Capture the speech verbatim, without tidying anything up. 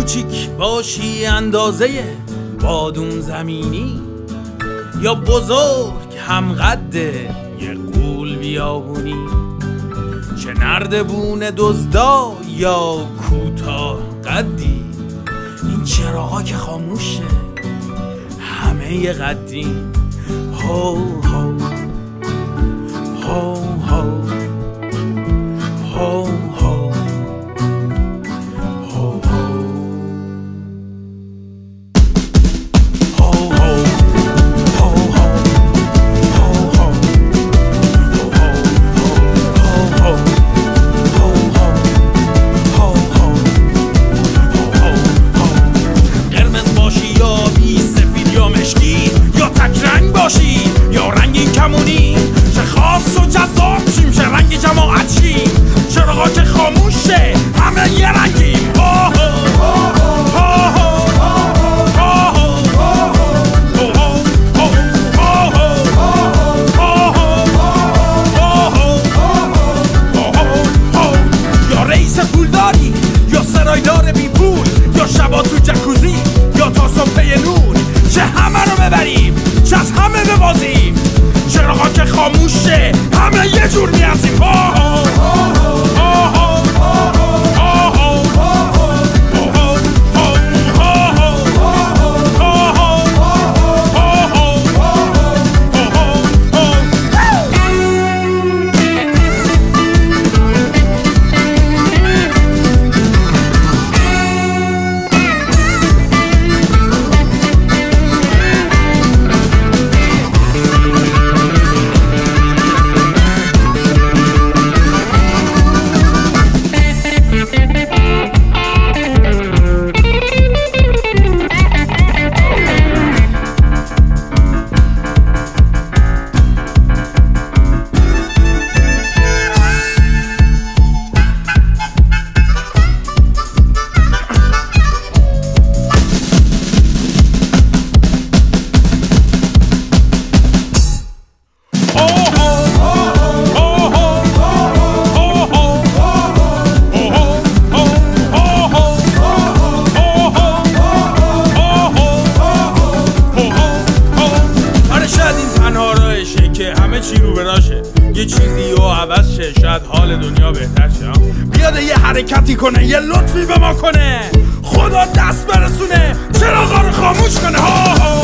کوچیک باشی اندازه بادوم زمینی، یا بزرگ هم قد یه غول بیابونی، چه نردبون دزدا یا کوتاه قدی، این چراغا که خاموشه همه ی قدیم. هو هو هو هو هو هو یا رنگی کمونی، چه خاص و جذاب شیم، چه رنگی جماعتشیم، چراغا که خاموشه همه یه رنگیم. یا رئیس پولداری یا سرایدار بی پول، یا شبا تو جکوزی یا تا صبح نور، چه همه رو ببریم چه از همه ببازیم، چراغا که خاموشه همه یه جور میارزیم. چی رو براشه یه چیزی رو عوض شه، شاید حال دنیا بهتر شه. بیاده یه حرکتی کنه، یه لطفی به ما کنه، خدا دست برسونه چراغا رو خاموش کنه. ها ها